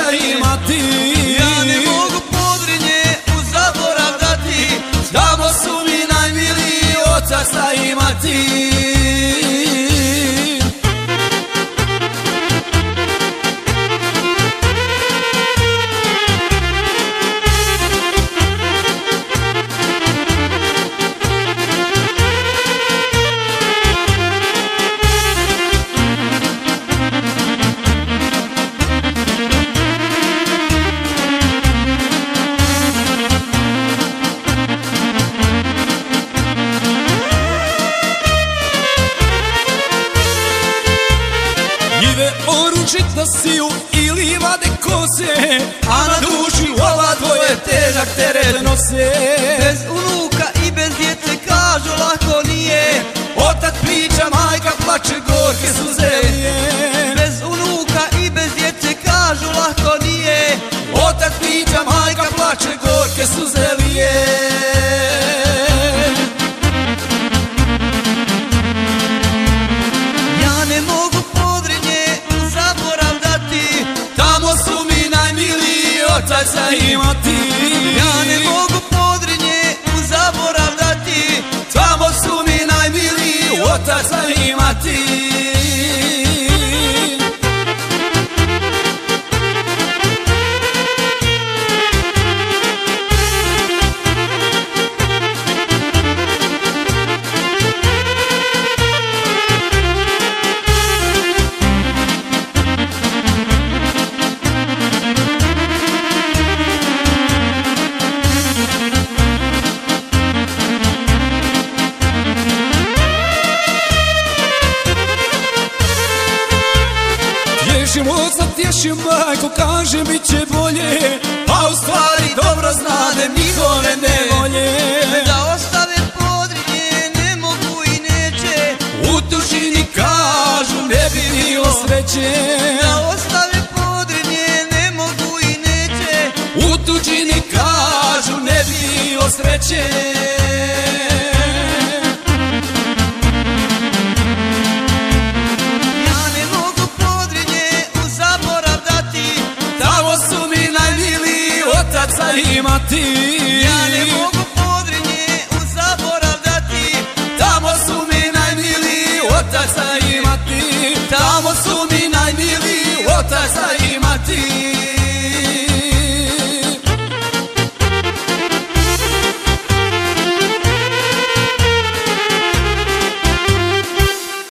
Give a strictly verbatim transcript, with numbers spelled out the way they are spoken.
imati. Ja ne mogu Podrinje u zaborav dati, tamo su mi najmiliji otaca imati. Oručita siju i livade kose, a na duši ova dvoje težak teret nose. Bez unuka i bez djece kažu lako nije, otac priča, majka plače, gorke suze lije. Bez unuka i bez djece kažu lako nije, otac priča, majka plače, gorke suze lije. Ja ne mogu Podrinje u zaborav dati, tamo su mi najmiliji otaca imati. Ja ne mogu Podrinje u zaborav dati, tamo su mi najmiliji otaca imati. Tješim oca, tješim majko, kaže bit će bolje, a u stvari dobro znadem njihove nevolje. Da ostave Podrinje ne mogu i neće, u tužini kažu ne bi bilo sreće. Da ostave Podrinje ne mogu i neće, u tužini kažu ne bi bilo sreće. Imati.